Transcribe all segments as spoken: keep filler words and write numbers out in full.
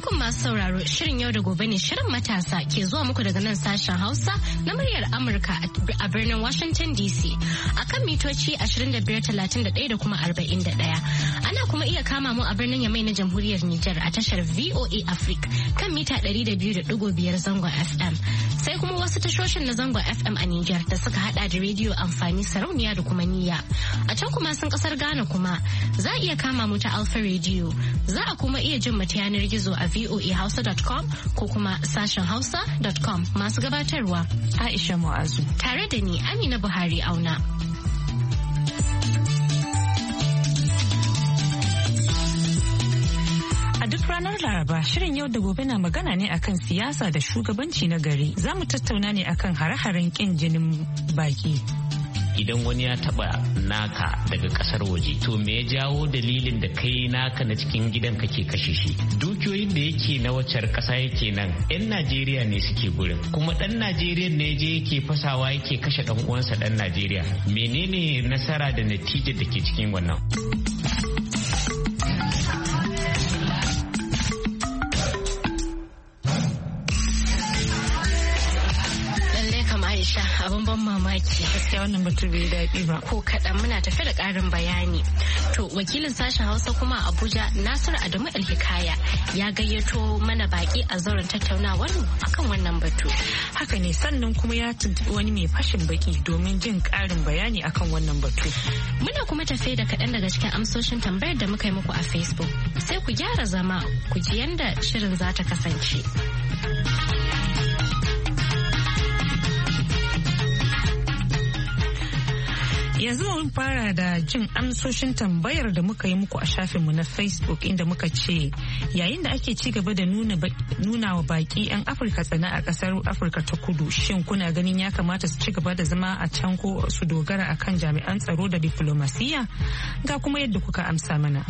alaikum masu sauraro, shirin yau da gobe ne shirin matasa ke zuwa muku daga nan sashen Hausa na muryar Amurka a birnin Washington D C akan mitoci ashirin da biyar talatin da ɗaya da kuma arba'in da ɗaya. Ana kuma iya kama mu a birnin Yamai na Jamhuriyar Nijar a tashar V O A Africa kan mita ɗari da biyu da ɗigo biyar zangon F M. Sai kuma wasu tashoshin na zangon F M a Nijar da suka hada da rediyo amfani sarauniya da kuma niyya. A can kuma sun kasar Ghana kuma za a iya kama mu ta Alpha Radio. Za a kuma iya jin mu ta yanar gizo a v o a hausa dot com ko kuma sashen hausa dot com. Masu gabatarwa Aisha Mu'azu tare da ni Amina Buhari Auna. A duk ranar Laraba, shirin yau da gobe na magana ne akan siyasa da shugabanci na gari. Za mu tattauna ne akan hare-haren kin jinin baki. Idan wani ya taba naka daga kasar waje, to me ya jawo dalilin da kai naka na cikin gidan kake kashe shi? Dukiyoyin da yake na waccar kasa yake nan, yan Najeriya ne suke gurin, kuma dan Najeriya ne je yake fasawa yake kashe dan uwansa dan Najeriya. Menene nasara da natijar da ke cikin wannan? Abin ban mamaki gaskiya wannan batu bai daɗi ba ko kaɗan. Muna tafe da ƙarin bayani. To wakilin sashen Hausa kuma a Abuja Nasiru Adamu Alhikaya ya gayyato mana baki a zauren tattaunawar mu akan wannan batu. Haka ne, sannan kuma ya tuntuɓi wani mai fashin baki domin jin ƙarin bayani akan wannan batu. Muna kuma tafe da kaɗan daga cikin amsoshin tambayar da muka yi muku a Facebook. Sai ku gyara zama ku ji yanda shirin za ta kasance. Yanzu mun fara da jin amsoshin tambayar da muka yi muku a shafinmu na Facebook inda muka ce yayin da ake ci gaba da nuna, nuna wa baki 'yan Afirka tsana a kasar Afirka ta kudu, shin kuna ganin ya kamata su ci gaba da zama a can ko su dogara akan jami'an tsaro da diflomasiyya? Ga kuma yadda kuka amsa mana.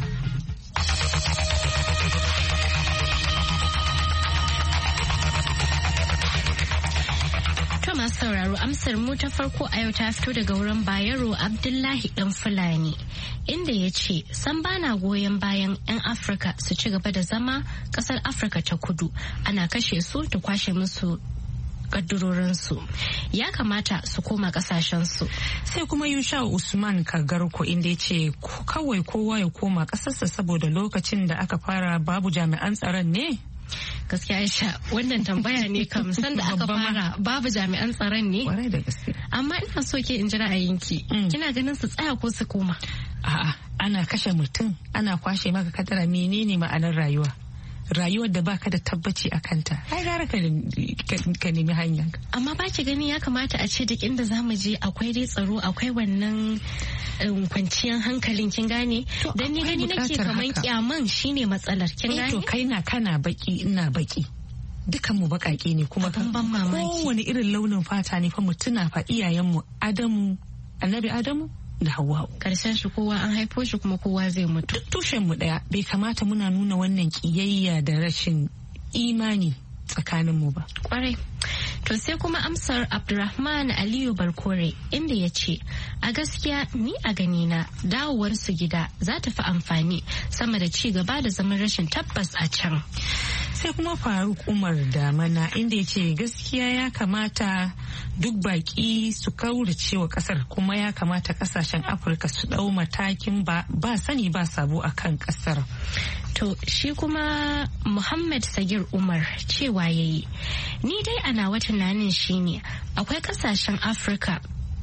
Masu sauraro, amsar mu ta farko a yau ta fito daga wurin Bayero Abdullahi dan Fulani, inda ya ce san bana goyon bayan 'yan Afirka su ci gaba da zama kasar Afirka ta kudu ana kashe su da kwashe musu kaddurorinsu, ya kamata su koma kasashensu. Sai kuma Yusha Usman Kagarko inda ya ce kawai kowa ya koma kasarsa saboda lokacin da aka fara babu jami'an tsaron ne. Gaskiya Aisha, wannan tambaya ne kam san da aka fara babu jami'an tsaron ne. Amma ina so ke in ji ra'ayinki. Kina ganin su tsaya ko su koma? A'a, ana kashe mutum, ana kwashe maka kadara, menene ma'anar rayuwa? Rayuwar da baka da tabbaci a kanta. Ai gara ka nemi hanya. Amma ba ki gani ya kamata a ce duk inda zamu je akwai dai tsaro, akwai wannan kwanciyar hankalin, kin gane? Dan ni gani nake kaman kyaman shine matsalar, kin gane? To kai na kana baki ina baki. Dukan mu bakake ne kuma kowane irin launin fata ne fa mutuna fa iyayenmu Adamu, Annabi Adamu da Hawwa. Karshen shi kowa an haifo shi kuma kowa zai mutu. Duk tushen mu daya, bai kamata muna nuna wannan kiyayya da rashin imani tsakanin mu ba. Kwarai. To sai kuma amsar Abdulrahman Aliyu Barkore inda ya ce a gaskiya ni a ganina dawowar su gida za ta fi amfani sama da ci gaba da zaman rashin tabbas a can. Sai kuma Faruk Umar Damana inda ya ce gaskiya ya kamata duk baki su kaurace wa kasar, kuma ya kamata kasashen Afirka su dau matakin ba sani ba sabo a kan kasar. To shi kuma Muhammad Sagir Umar cewa yayi ni dai a nawa tunanin shine akwai kasashen Afirka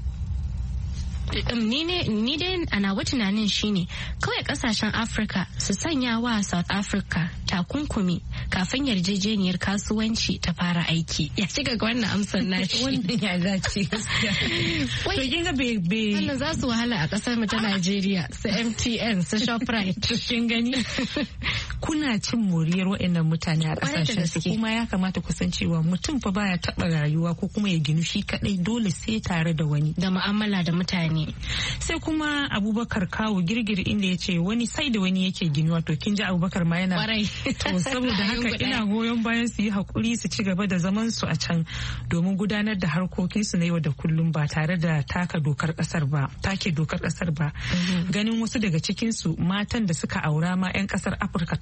ni dai a nawa tunanin shine kawai kasashen Afirka su sanya wa South Africa takunkumi kafin yarjejeniyar kasuwanci ta fara aiki. Ya shiga ga wannan amsar nashi. Wannan ya dace gaskiya. To kin ga be be wannan za su wahala a kasar mu ta Najeriya, su M T N, su Shoprite. Kin gani? Kuna cin moriyar waɗannan mutane a kasashen su, kuma ya kamata ku san cewa mutum fa baya taɓa rayuwa ko kuma ya ginu shi kadai, dole sai tare da wani. Da mu'amala da mutane. Sai kuma Abubakar Kawo Girgir inda ya ce wani sai da wani yake ginuwa, to kin ji Abubakar ma yana. To saboda haka ina goyon bayan su yi hakuri su ci gaba da zaman su a can domin gudanar da harkokin su na yau da kullum ba tare da taka dokar kasar ba take dokar kasar ba. Ganin wasu daga cikin su matan da suka aura ma 'yan kasar Afirka ta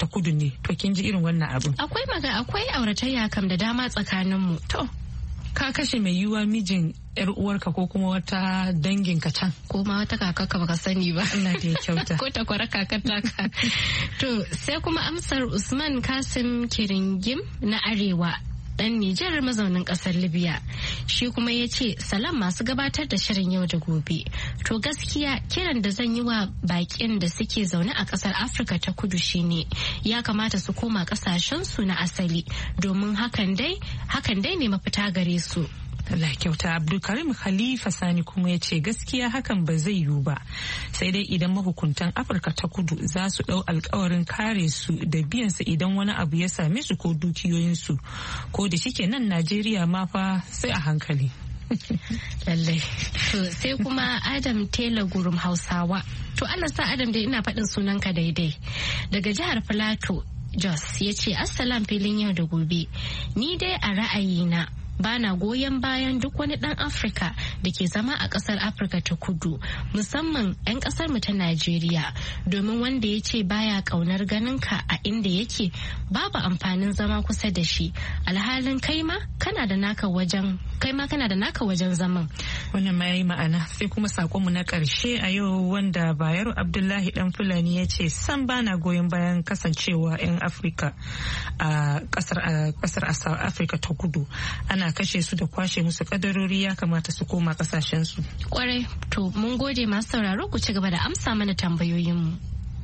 ta kudu ne, to kin ji irin wannan abin. Akwai maga akwai auratayya kam da dama tsakaninmu. To ka kashe mai yiwuwa mijin yar uwarka ko kuma wata dangin ka can ko ma wata kakarka baka sani ba. Allah da ya kyauta. Ko ta kwara kakar taka. To sai kuma amsar Usman Kasim Kiringim na Arewa dan Nijar mazaunin kasar Libya. Shi kuma ya ce salam masu gabatar da shirin yau da gobe. To gaskiya kiran da zan yi wa bakin da suke zaune a kasar Afirka ta kudu shine ya kamata su koma kasashensu na asali domin hakan dai hakan dai ne mafita gare su. Allah kyauta. Abdulkarim Khalifa Sani kuma ya ce gaskiya hakan ba zai yiwu ba, sai dai idan mahukuntan Afirka ta kudu za su ɗau alkawarin kare su da biyan su idan wani abu ya same su ko dukiyoyinsu, ko da shike nan Najeriya ma fa sai a hankali. Lallai. To sai kuma Adam Taylor Gurum Hausawa. To Allah sa Adam dai ina faɗin sunanka daidai. Daga jihar Plateau Jos ya ce assalam filin yau da gobe. Ni dai a ra'ayina bana goyon bayan duk wani dan Afirka da ke zama a kasar Afirka ta kudu, musamman 'yan kasar mu ta Najeriya, domin wanda ya ce baya kaunar ganin ka a inda yake babu amfanin zama kusa da shi, alhalin kai ma kana da naka wajen kai ma kana da naka wajen zaman. Wannan ma yayi ma'ana. Sai kuma sakonmu na karshe a yau wanda Bayero Abdullahi dan Fulani ya ce san bana goyon bayan kasancewa 'yan Afirka a kasar kasar Afirka ta kudu. Ana kashe su da kwashe musu kadarori, ya kamata su koma kasashen su. Kwarai, to mun gode masu sauraro, ku ci gaba da amsa mana tambayoyinmu.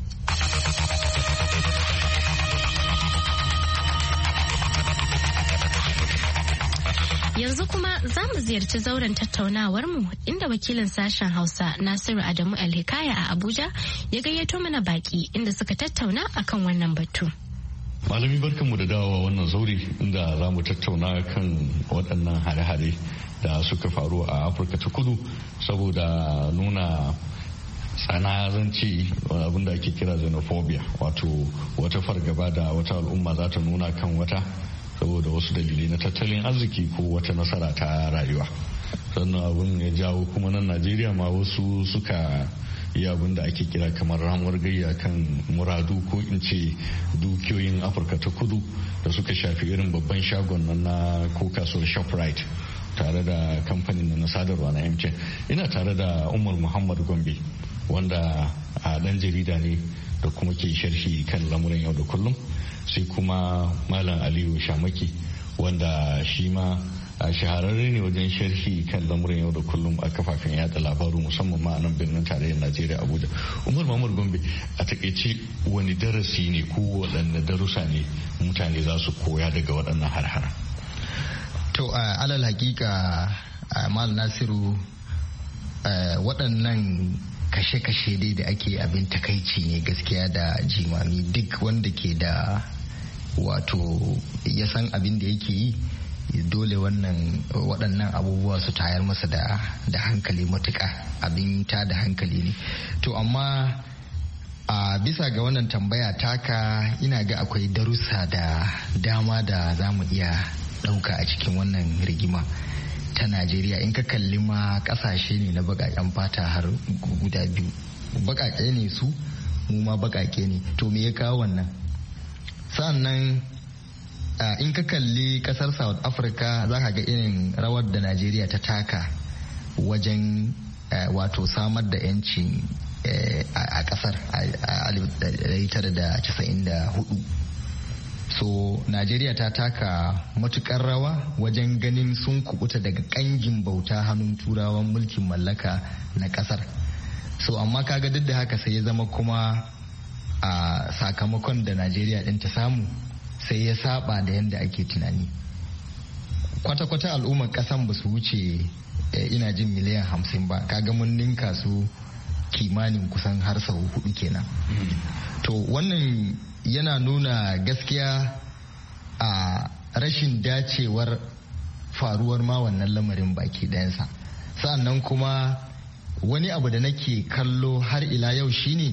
Yanzu kuma za mu ziyarci zauren tattaunawarmu inda wakilin sashen Hausa Nasiru Adamu Alhikaya a Abuja ya gayyato mana baki inda suka tattauna akan wannan batu. Malami barkanmu da dawowa wannan zauri inda za mu tattauna kan waɗannan hare-hare da suka faru a Afirka ta kudu saboda nuna tsanazanci, abin da ake kira xenophobia, wato wata fargaba da wata al'umma za ta nuna kan wata saboda wasu dalilai na tattalin arziki ko wata nasara ta rayuwa. Sannan abin ya jawo kuma nan Najeriya ma wasu suka yi abin da ake kira kamar ramuwar gayya kan muradu ko in ce dukiyoyin Afirka ta kudu da suka shafi irin babban shagon nan na ko kasuwar Shoprite tare da kamfanin na sadarwa na M T N. Ina tare da Umar Muhammad Gombe wanda a dan jarida ne da kuma ke sharhi kan lamuran yau da kullum, sai kuma Malam Aliyu Shamaki wanda shi ma a shahararre ne wajen sharhi kan lamuran yau da kullum a kafafen yada labaru musamman ma a nan birnin tarayyar Najeriya Abuja. Umar Muhammad Gombe, a takaice wani darasi ne ko waɗanne darussa ne mutane za su koya daga waɗannan har-hara? To alal hakika Mal Nasiru, waɗannan kashe-kashe dai da ake abin takaici ne gaskiya da jimami. Duk wanda ke da wato ya san abin da yake yi dole wannan waɗannan abubuwa su tayar masa da da hankali matuƙa, abin ta da hankali ne. To amma a bisa ga wannan tambaya taka, ina ga akwai darussa da dama da za mu iya ɗauka a cikin wannan rigima ta Najeriya. In ka kalli ma ƙasashe ne na baƙaƙen fata har guda biyu, baƙaƙe ne su, mu ma baƙaƙe ne. To me ya kawo wannan? Sannan Uh, in ka kalli kasar South Africa za ka ga irin rawar da Najeriya ta taka wajen uh, wato samar da 'yancin uh, a kasar a alif tara da casa'in da hudu. So Najeriya ta taka matukar rawa wajen ganin sun kubuta daga kangin bauta hannun turawan mulkin mallaka na kasar. So amma kaga duk da haka sai ya zama kuma a uh, sakamakon da Najeriya din ta samu sai ya saba da yadda ake tunani. Kwata-kwata al'ummar kasan ba su wuce ina jin miliyan hamsin ba, kaga mun ninka su kimanin kusan har sau hudu kenan. To wannan yana nuna gaskiya a rashin dacewar faruwar ma wannan lamarin baki ɗayansa. Sa'annan kuma wani abu da nake kallo har ila yau shine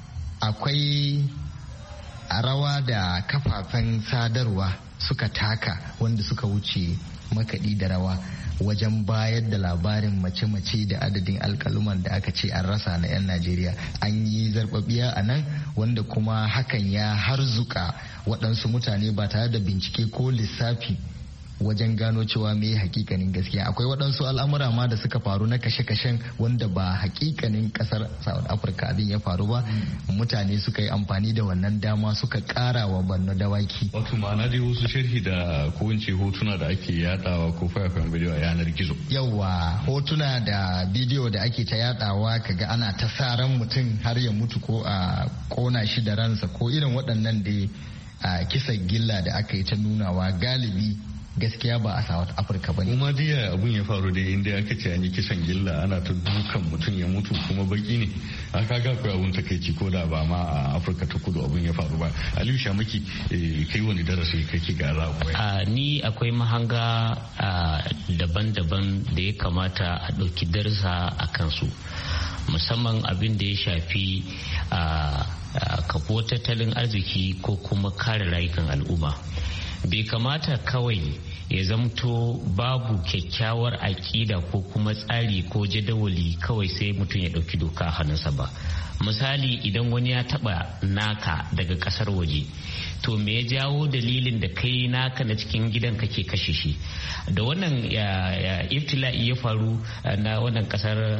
akwai a rawa da kafafen sadarwa suka taka wanda suka wuce makaɗi da rawa wajen bayar da labarin mace-mace da adadin alkaluman da aka ce an rasa na 'yan Najeriya. An yi zarbabiya a nan wanda kuma hakan ya harzuka waɗansu mutane ba tare da bincike ko lissafi wajen gano cewa me hakikanin gaskiya. Akwai waɗansu al'amura ma da suka faru na kashe-kashen wanda ba hakikanin ƙasar South Africa abin ya faru ba. Mutane suka yi amfani da wannan dama suka ƙara wa Borno dawaki. Wato ma'ana dai wasu sharhi da ko in ce hotuna da ake yadawa ko fayafayen bidiyo a yanar gizo. Yawwa, hotuna da bidiyo da ake ta yadawa kaga ana ta sa ran mutum har ya mutu ko a kona shi da ransa ko irin waɗannan da a kisan gilla da aka yi ta nunawa galibi gaskiya ba a South Africa ba ne. Kuma diya abun ya faru da inda aka ce an yi kisan gilla ana ta dukan mutum ya mutu kuma baki ne. Aka ga akwai abun takaici ko da ba ma a Afirka ta kudu abun ya faru ba. Aliyu Shamaki kai wani darasi kake ga koya? Ni akwai mahanga daban-daban da ya kamata a ɗauki darsa a kansu. Musamman abin da ya shafi kafo tattalin arziki ko kuma kare rayukan al'umma. Bai kamata kawai ya zamto babu kyakkyawar aƙida ko kuma tsari ko jadawali kawai sai mutum ya ɗauki doka a hannunsa ba. Misali, idan wani ya taɓa naka daga ƙasar waje, to me ya jawo dalilin da kai naka na cikin gidan kake kashe shi? Da wannan iftila'i ya faru na wannan ƙasar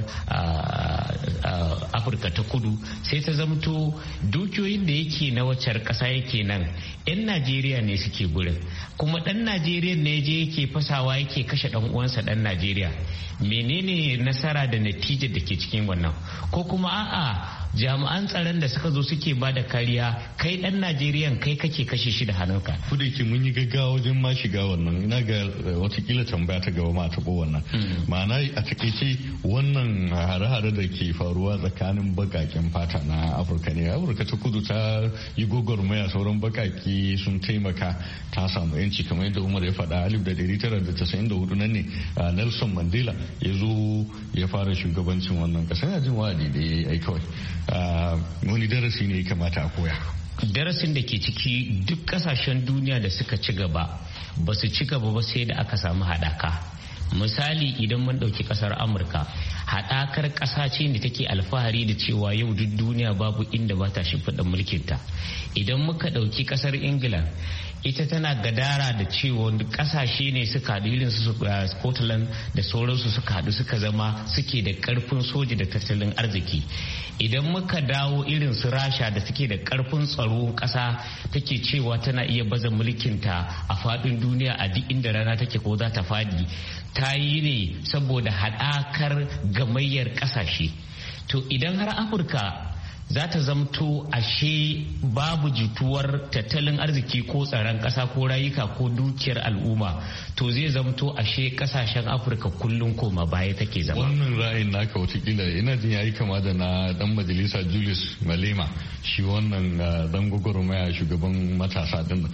Afirka ta kudu, sai ta zamto dukiyoyin da yake na waccar ƙasa yake nan 'yan Najeriya ne suke gurin, kuma ɗan Najeriya ne je yake fasawa yake kashe ɗan uwansa ɗan Najeriya. Menene nasara da natijar da ke cikin wannan? Ko kuma a'a, jami'an tsaron da suka zo suke ba da kariya, kai dan Najeriyan kai kake kashe shi da hannunka. Ku da ke mun yi gaggawa wajen ma shiga wannan, ina ga watakila tambaya ta gaba ma taɓo wannan. Ma'ana a takaice wannan hare-hare da ke faruwa tsakanin bakaken fata na Afirka ne. Afirka ta kudu ta yi gwagwarmaya, sauran bakake sun taimaka ta samu yanci kamar yadda Umar ya faɗa alif da ɗari tara da casa'in da hudu nan ne Nelson Mandela ya zo ya fara shugabancin wannan ƙasa. Yana jin wa'adi da ya yi kawai. Wani darasi ne ya kamata a koya? Darasin da ke ciki, duk kasashen duniya da suka ci gaba ba su ci gaba ba sai da aka samu haɗaka. Misali, idan mun ɗauki ƙasar Amurka, haɗakar ƙasa ce da take alfahari da cewa yau duk duniya babu inda ba ta shimfiɗa mulkinta. Idan muka ɗauki ƙasar Ingila, ita tana gadara da cewa kasashe ne suka haɗu irin su Scotland da sauransu suka haɗu suka zama suke da ƙarfin soji da tattalin arziki. Idan muka dawo irin su Rasha da suke da ƙarfin tsaro ƙasa take cewa tana iya baza mulkinta a faɗin duniya a duk inda rana take ko za ta faɗi, ta yi ne saboda haɗakar gamayyar ƙasashe. To idan har Afirka za ta zamto ashe babu jituwar tattalin arziki ko tsaron ƙasa ko rayuka ko dukiyar al'umma, to zai zamto ashe kasashen Afirka kullum koma baya take zama. Wannan ra'ayin naka watakila ina jin yayi kama da na dan majalisa Julius Malema, shi wannan dan gwagwarmaya shugaban matasa din.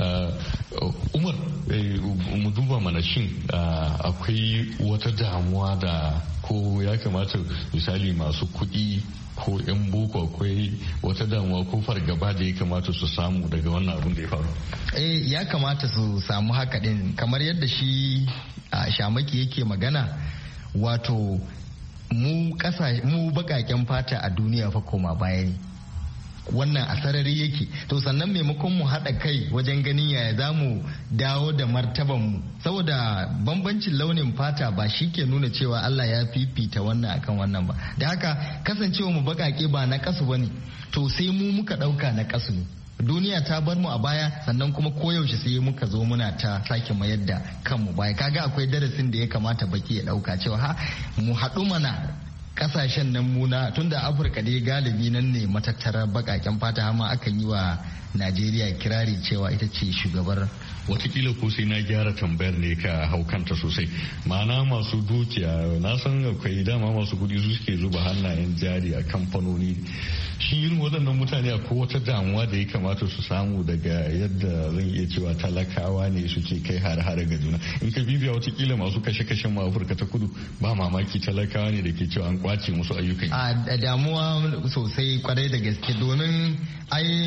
Umar, mu duba mana shin akwai wata damuwa da ko ya kamata misali masu kuɗi ko 'yan boko akwai wata damuwa ko fargaba da ya kamata su samu daga wannan abin da ya faru? Eh, ya kamata su samu haka din, kamar yadda shi a Shamaki yake magana, wato mu kasa mu bakaken fata a duniya fa koma baya ne. Wannan a sarari yake, to sannan maimakon mu haɗa kai wajen ganin yaya za mu dawo da martabanmu, saboda bambancin launin fata ba shi ke nuna cewa Allah ya fifita wannan akan wannan ba. Da haka kasancewa mu baƙaƙe ba na kasu bane, to sai mu muka ɗauka na kasu ne. Duniya ta bar mu a baya, sannan kuma koyaushe sai muka zo muna ta sake mayar da kanmu baya. Kaga akwai darasin da ya kamata baki ya ɗauka cewa ha mu haɗu mana kasashen nan muna, tunda Afirka dai galibi nan ne matattarar bakaken fata, amma akan yi wa Najeriya kirari cewa ita ce shugabar. Watakila ko sai na gyara tambayar ne ka haukanta sosai, ma'ana masu dukiya, na san akwai dama masu kudi su suke zuba hannayen jari a kamfanoni. Shi irin waɗannan mutane akwai wata damuwa da ya kamata su samu daga yadda zan iya cewa talakawa ne suke kai hare-hare ga juna? In ka bibiya watakila masu kashe-kashen ma Afirka ta kudu ba mamaki talakawa ne da ke cewa an kwace musu ayyukan. A damuwa sosai kwarai da gaske, domin ai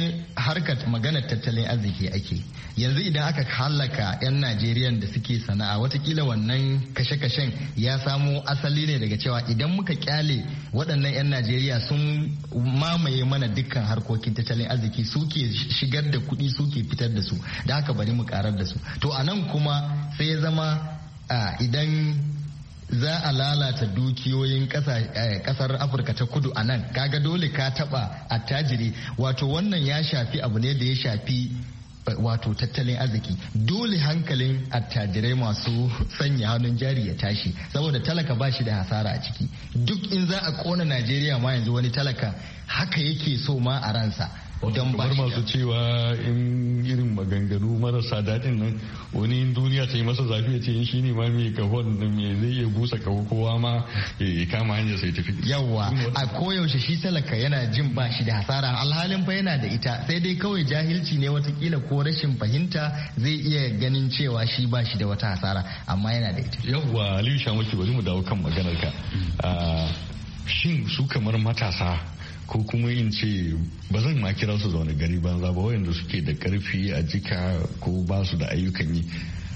harkar maganar tattalin arziki ake. Yanzu idan aka hallaka 'yan Najeriya da suke sana'a, watakila wannan kashe-kashen ya samo asali ne daga cewa idan muka kyale waɗannan 'yan Najeriya sun mamaye mana dukkan harkokin tattalin arziki, suke shigar da kuɗi, suke fitar da su, da haka bari mu karar da su. To a nan kuma sai ya zama idan za a lalata dukiyoyin kasar Afirka ta kudu a nan, kaga dole ka taba attajiri. Wato wannan ya shafi abu ne da ya shafi wato tattalin arziki. Dole hankalin attajirai masu sanya hannun jari ya tashi, saboda talaka ba shi da hasara a ciki. Duk in za a kona Najeriya ma yanzu wani talaka haka yake so ma a ransa. Don ba masu cewa in irin maganganu marasa daɗin nan, wani duniya ta yi masa zafi ya ce shi ne ma mai kahon da me zai iya busa kaho, kowa ma ya kama hanyar sai tafi. Yawwa, a koyaushe shi talaka yana jin ba shi da hasara, alhalin fa yana da ita, sai dai kawai jahilci ne watakila ko rashin fahimta zai iya ganin cewa shi ba shi da wata hasara, amma yana da ita. Yawwa, Aliyu Shamaki, bari mu dawo kan maganar ka. Shin su kamar matasa, ko kuma in ce ba zan ma kira su zaune gari banza ba, wayanda suke da karfi a jika ko ba su da ayyukan yi,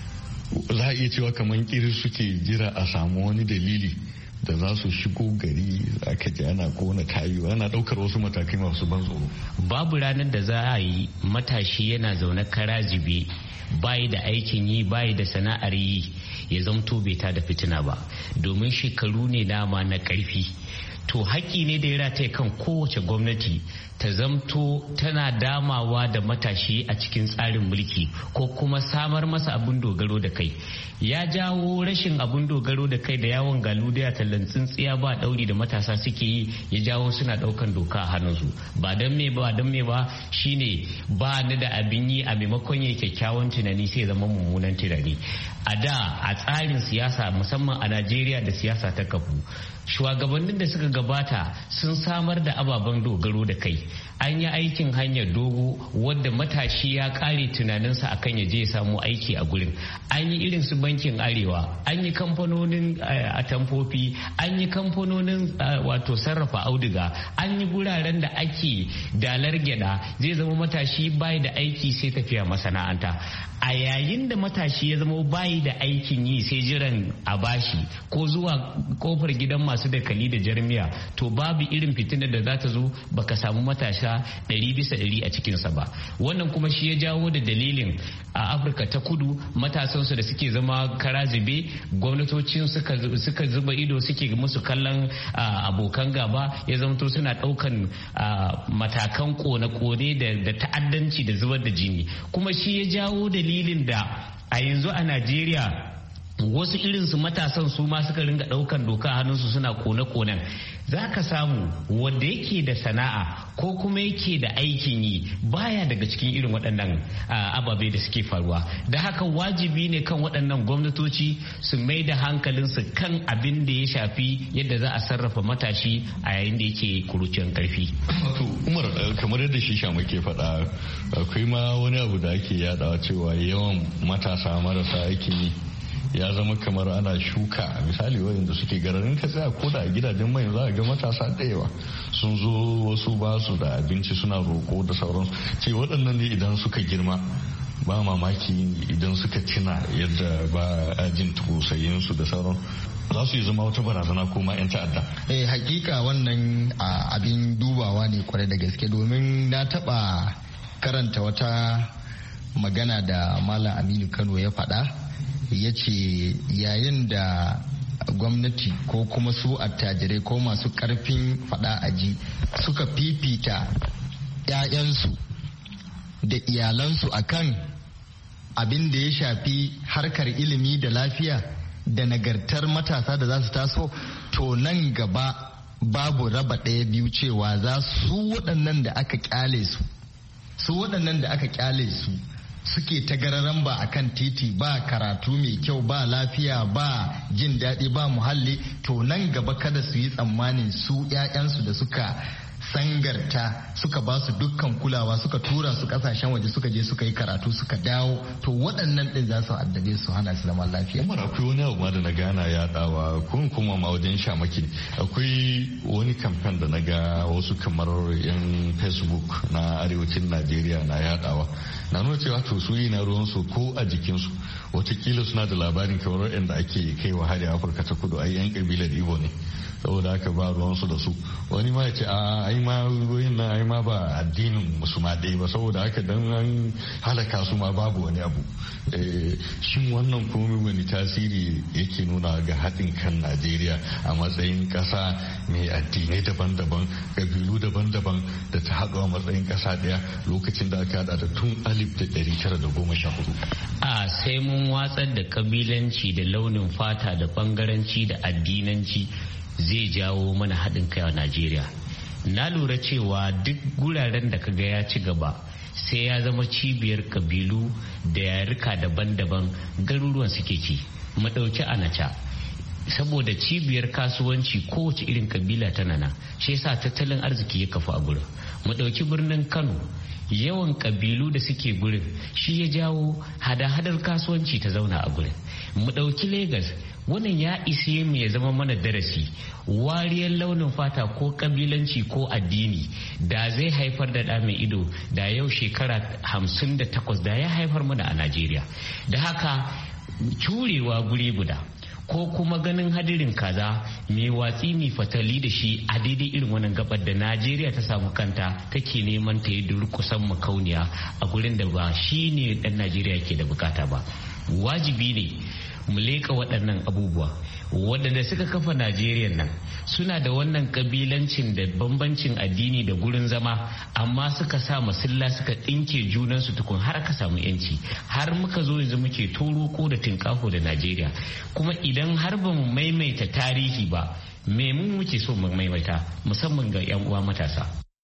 za a iya cewa kamar kiri suke jira a samu wani dalili da za su shigo gari, aka ji ana kona tayu, ana daukar wasu matakai masu ban tsoro. Babu ranar da za a yi matashi yana zaune kara jibe, bayi da aikin yi, bayi da sana'ar yi, ya zamto bai ta da fitina ba, domin shekaru ne dama na karfi. To haƙƙi ne da ya rataye kan kowace gwamnati ta zamto tana damawa da matashi a cikin tsarin mulki, ko kuma samar masa abin dogaro da kai. Ya jawo rashin abin dogaro da kai da yawon galudiya tallan tsintsiya ba ɗauri da matasa suke yi, ya jawo suna ɗaukan doka a hannunsu. Ba don me ba don me ba shine ba ni da abin yi, a maimakon ya kyakkyawan tunani sai zama mummunan tunani. A da a tsarin siyasa, musamman a Najeriya da siyasa ta kafu, shugabannin da suka gabata sun samar da ababen dogaro da kai. An yi aikin hanyar dogo wadda matashi ya kare tunaninsa akan ya je ya samu aiki a gurin. An yi irin su bankin arewa, an yi kamfanonin atamfofi, an yi kamfanonin wato sarrafa auduga, an yi guraren da ake dalar gyada. Zai zama matashi bai da aiki sai tafiya masana'anta. A yayin da matashi ya zama bayi da aikin yi sai jiran a bashi ko zuwa kofar gidan masu dakali da jarmiya, to babu irin fitinar da za ta zo baka samu matasha ɗari bisa ɗari a cikinsa ba. Wannan kuma shi ya jawo da dalilin a Afirka ta kudu matasansu da suke zama kara zube, gwamnatocin suka zuba ido suke musu kallon abokan gaba, ya zamto suna ɗaukan matakan kone-kone da ta'addanci da zubar da jini. Kuma shi ya jawo dalilin da a yanzu a Najeriya wasu irinsu matasan su ma suka ringa daukan doka hannunsu suna kone-konen. Za ka samu wanda yake da sana'a ko kuma yake da aikin yi baya daga cikin irin waɗannan ababe da suke faruwa. Da haka wajibi ne kan waɗannan gwamnatoci su mai da hankalinsu kan abin da ya shafi yadda za a sarrafa matashi a yayin da yake kuruciyar karfi. Umar, kamar yadda shi Shama ke faɗa, akwai ma wani abu da ake yadawa cewa yawan matasa marasa aikin yi ya zama kamar ana shuka. Misali wayanda suke gararin ka tsaya ko da a gidajen mai za a ga matasa da yawa sun zo, wasu ba su da abinci suna roƙo da sauransu. Ce waɗannan ne idan suka girma ba mamaki idan suka cina yadda ba a jin tausayinsu da sauran, za su yi zama wata barazana ko ma 'yan ta'adda. Eh hakika wannan abin dubawa ne kwarai da gaske, domin na taɓa karanta wata magana da Malam Aminu Kano ya faɗa. Ya ce yayin da gwamnati ko kuma su attajirai ko masu karfin fada aji suka fifita 'ya'yansu da iyalansu akan abin da ya shafi harkar ilimi da lafiya da nagartar matasa da za su taso, to nan gaba babu raba ɗaya biyu cewa za su waɗannan da aka kyale su su waɗannan da aka kyale su suke ta gararan ba a kan titi, ba karatu mai kyau, ba lafiya, ba jin daɗi, ba muhalli, to nan gaba kada su yi tsammanin su 'ya'yansu da suka sangarta suka ba su dukkan kulawa suka tura su kasashen waje suka je suka yi karatu suka dawo to waɗannan ɗin za su addabe su hana su zaman lafiya. Umar akwai wani abu ma da na gana ya dawa kun kuma ma wajen shamaki akwai wani kamfen da na ga wasu kamar yan Facebook na arewacin Najeriya na yadawa na nuna cewa to su yi na ruwansu ko a jikinsu watakila suna da labarin kamar yadda ake kai wa hari Afirka ta kudu ai yan kabilar Igbo ne saboda haka ba ruwansu da su wani ma ya ce a ai ma wurin nan ai ma ba addinin musu ma ɗaya ba saboda haka dan an halaka su ma babu wani abu shin wannan komai wani tasiri yake nuna ga haɗin kan Najeriya a matsayin ƙasa mai addinai daban-daban ƙabilu daban-daban da ta haɗu a matsayin ƙasa ɗaya lokacin da aka haɗa da tun alif da ɗari tara da goma sha hudu. A sai mun watsar da kabilanci da launin fata da bangaranci da addinanci zai jawo mana haɗin kai a Najeriya. Na lura cewa duk guraren da kaga ya ci gaba sai ya zama cibiyar kabilu da yarika daban-daban garuruwan suke ci. Mu ɗauki Anacha saboda cibiyar kasuwanci kowace irin kabila tana nan shi yasa tattalin arziki ya kafu a gurin. Mu ɗauki birnin Kano yawan kabilu da suke gurin shi ya jawo hada-hadar kasuwanci ta zauna a gurin. Mu ɗauki Legas wannan ya ise mu ya zama mana darasi wariyar launin fata ko kabilanci ko addini da zai haifar da ɗa mai ido da yau shekara hamsin da takwas da ya haifar mana a Najeriya. Da haka curewa guri guda ko kuma ganin hadirin kaza mai watsi mai fatali da shi a daidai irin wannan gabar da Najeriya ta samu kanta take neman ta yi durkusan makauniya a gurin da ba shi ne dan Najeriya ke da bukata ba. Wajibi ne mu leka waɗannan abubuwa waɗanda suka kafa Najeriya nan suna da wannan kabilancin da bambancin addini da gurin zama amma suka sa masilla suka ɗinke junansu tukun har aka samu yanci har muka zo yanzu muke toroko da tinkafo da Najeriya. Kuma idan har ba mu maimaita tarihi ba me mun muke so mu maimaita musamman ga 'yan uwa matasa.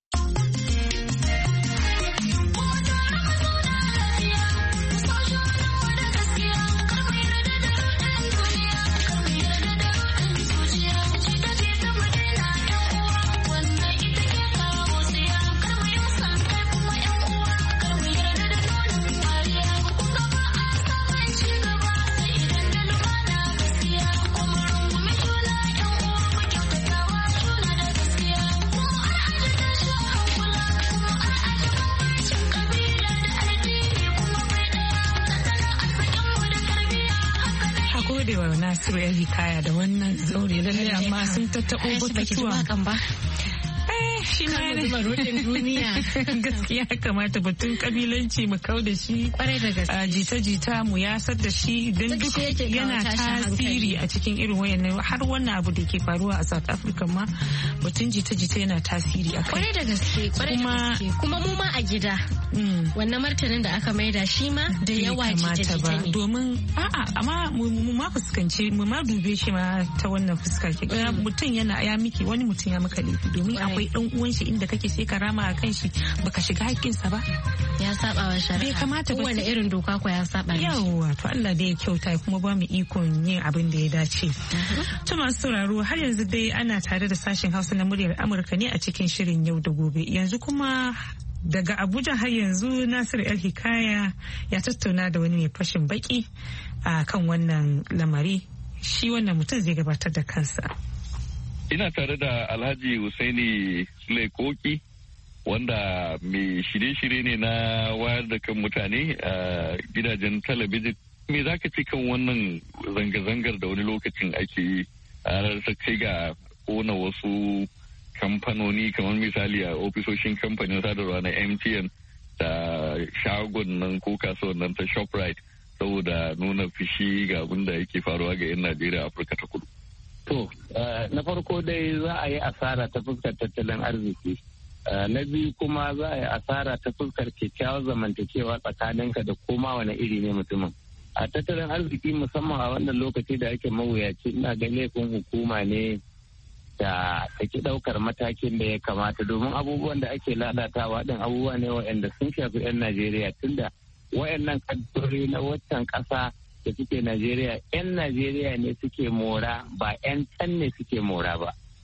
Nasiru ya hikaya da wannan zaure lalle amma sun tattaɓo batutuwa. Shi ma yana zuba roƙin duniya. Gaskiya kamata batun kabilanci mu kau da shi. Kwarai da gaske. Jita-jita mu yasar da shi don duk yana tasiri a cikin irin wayannan har wannan abu da ke faruwa a South Africa ma batun jita-jita yana tasiri a kai. Kwarai da gaske. Kwarai da gaske. Kuma mu ma a gida. Wannan martanin da aka maida shi ma da yawa jita-jita ne. Domin a'a amma mu ma fuskanci mu ma dube shi ma ta wannan fuskar. Mutum yana ya miki wani mutum ya maka laifi domin akwai dan uwan shi inda kake sai ka rama a kan shi baka shiga haƙƙinsa ba ya saba wa shari'a bai kamata ba wani irin doka ko ya saba ne yawa to Allah dai ya kyauta kuma ba mu ikon yin abin da ya dace. To masu sauraro har yanzu dai ana tare da sashen Hausa na muryar Amurka ne a cikin shirin yau da gobe yanzu kuma daga Abuja har yanzu Nasiru El Hikaya ya tattauna da wani mai fashin baki a kan wannan lamari shi wannan mutum zai gabatar da kansa. Ina tare da Alhaji Husaini Sule Koki wanda mai shirye-shirye ne na wayar da kan mutane a gidajen talabijin. Me za ka ci kan wannan zanga-zangar da wani lokacin ake yi a ta kai ga kona wasu kamfanoni kamar misali a ofisoshin kamfanin sadarwa na M T N da shagon nan ko kasuwan nan ta Shoprite saboda nuna fushi ga abin da yake faruwa ga 'yan Najeriya Afirka ta Kudu. To, na farko dai za a yi asara ta fuskar tattalin arziki. Na biyu kuma za a yi asara ta fuskar kyakkyawar zamantakewa tsakaninka da koma wani iri ne mutumin. A tattalin arziki musamman a wannan lokaci da ake mawuyaci ina ga laifin hukuma ne da take ɗaukar matakin da ya kamata domin abubuwan da ake lalatawa ɗin abubuwa ne waɗanda sun shafi 'yan Najeriya tunda waɗannan kaddarori na waccan ƙasa da suke Najeriya, 'yan Najeriya ne suke mora ba 'yan can ne suke mora ba.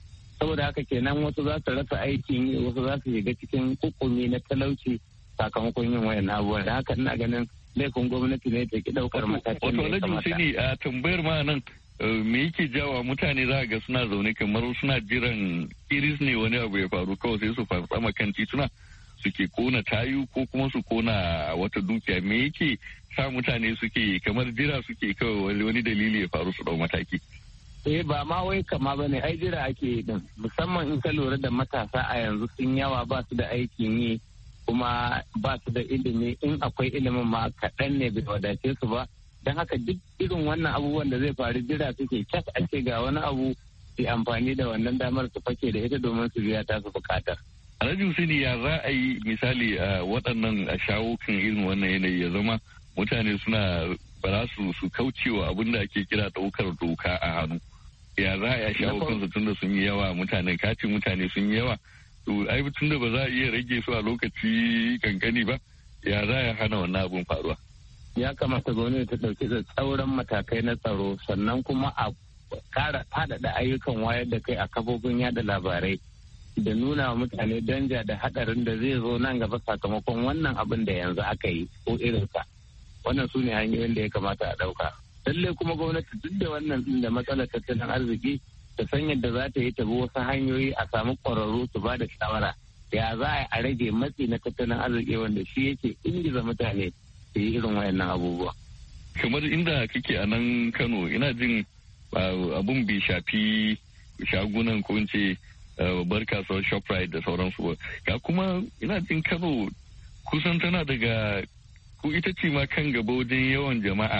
saboda haka kenan wasu za su rasa aikin yi, wasu za su shiga cikin hukumi na talauci sakamakon yin wayan abubuwa. Da haka ina ganin laifin gwamnati ne ta ki daukar matakin da ya kamata. Wato a tambayar ma nan me yake jawa mutane za ga suna zaune kamar suna jiran iris ne wani abu ya faru kawai sai su fantsama kan tituna suke kona tayu ko kuma su kona wata dukiya. Me yake sa mutane suke kamar jira suke kawai wani dalili ya faru su dau mataki? Eh ba ma wai kama ba ne, ai jira ake din, musamman in ka lura da matasa a yanzu sun yawa ba su da aikin yi kuma ba su da ilimi, in akwai ilimin ma kaɗan ne bai wadace su ba. Don haka duk irin wannan abubuwan da zai faru jira suke kyas a ce ga wani abu su amfani da wannan damar su fake da ita domin su biya ta su bukatar. Alhaji Husaini, ya za a yi misali a waɗannan a shawo kan irin wannan yanayi ya zama mutane suna ba za su su kaucewa abin da ake kira ɗaukar doka a hannu? Ya za a yi shawo kansu tun da sun yi yawa mutane katin mutane sun yi yawa? To ai tun da ba za a iya rage su a lokaci kankani ba, ya za a hana wannan abin faruwa? Ya kamata gwamnati ta ɗauki da tsauran matakai na tsaro, sannan kuma a ƙara faɗaɗa ayyukan wayar da kai a kafofin yada labarai da nuna wa mutane danja da haɗarin da zai zo nan gaba sakamakon wannan abin da yanzu aka yi ko irinsa. Wannan su ne hanyoyin da ya kamata a ɗauka. Lallai kuma gwamnati duk da wannan ɗin da matsalar tattalin arziki ta san yadda za ta yi ta bi wasu hanyoyi a samu ƙwararru su ba da shawara. Ya za a rage matsi na tattalin arziki wanda shi yake ingiza mutane su yi irin wayannan abubuwa. Kamar inda kake a nan Kano, ina jin abun bai shafi shagunan ko in ce babbar kasuwar Shoprite da sauransu ba. Ga kuma ina jin Kano kusan tana daga ko ita ce ma kan gaba wajen yawan jama'a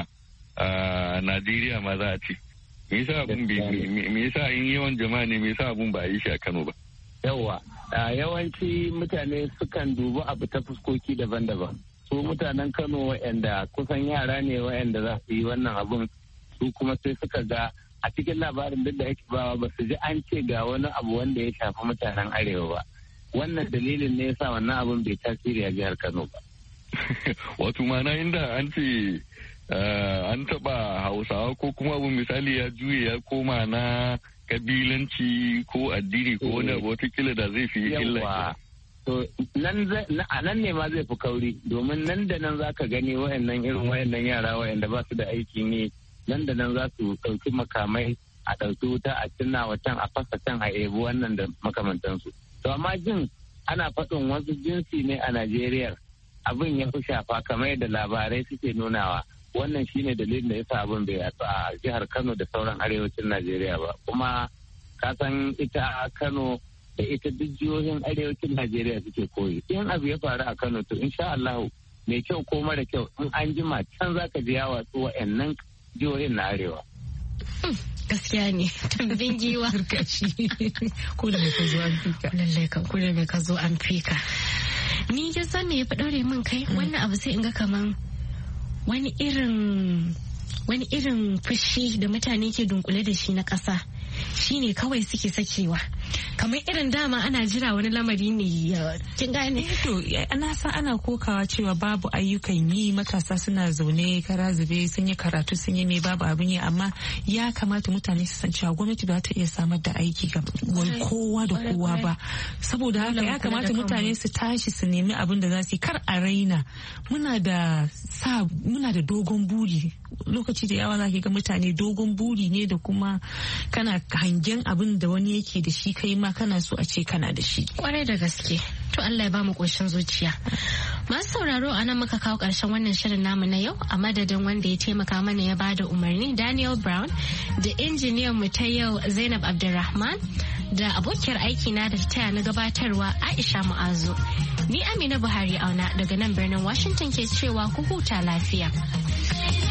a Najeriya ma za a ce. Me yasa abun me yasa in yawan jama'a ne me yasa abun ba a yi shi a Kano ba? Yawwa, yawanci mutane sukan dubi abu ta fuskoki daban-daban. Su mutanen Kano waɗanda kusan yara ne waɗanda za su yi wannan abun, su kuma sai suka ga a cikin labarin duk da ake bawa ba su ji an ce ga wani abu wanda ya shafi mutanen arewa ba. Wannan dalilin ne yasa wannan abun bai tasiri a jihar Kano ba. Wato mana inda an ce an taɓa Hausawa ko kuma abun misali ya juye ya koma na kabilanci ko addini ko wani abu watakila da zai fi illa. To nan a nan ne ma zai fi kauri, domin nan da nan za ka gani wayannan irin wayannan yara wayanda ba su da aikin yi, nan da nan za su ɗauki makamai a ɗauki wuta a cinna wa can a fasa can a ebi wannan da makamantansu. To amma jin ana faɗin wasu jinsi ne a Najeriya abin ya fi shafa kamar yadda labarai suke nunawa. Wannan shine dalilin da yasa abin bai yatsu a jihar Kano da sauran arewacin Najeriya ba. Kuma ka san ita Kano da ita duk jihohin arewacin Najeriya suke koyi. In abu ya faru a Kano to insha Allah mai kyau ko mara kyau in an jima can za ka ji ya watsu wa'annan jihohin na arewa. Gaskiya ne, tambin giwa. Ko da mai ka zo an fika. Lallai kan ko da mai ka zo an fika. Ni ya san ne ya fi ɗaure min kai wannan abu sai in ga kaman wani irin wani irin fushi da mutane ke dunkule da shi na ƙasa shine kawai suke sakewa. Kamar irin dama ana jira wani lamari ne kin gane. To ana sa ana kokawa cewa babu ayyukan yi, matasa suna zaune kara zube sun yi karatu sun yi mai babu abin yi, amma ya kamata mutane su san cewa gwamnati ba ta iya samar da aiki ga kowa da kowa ba. Saboda haka ya kamata mutane su tashi su nemi abin da za su yi, kar a raina. Muna da sa muna da dogon buri, lokaci da yawa za ki ga mutane dogon buri ne da kuma kana hangen abin da wani yake da shi kai ma kana so a ce kana da shi. Kwarai da gaske. To Allah ya ba mu ƙoshin zuciya. Masu sauraro a nan muka kawo ƙarshen wannan shirin namu na yau, a madadin wanda ya taimaka mana ya bada umarni Daniel Brown da injiniyan mu ta yau Zainab Abdulrahman da abokiyar aiki na da taya na gabatarwa Aisha Mu'azu. Ni Amina Buhari auna daga nan birnin Washington ke cewa ku huta lafiya.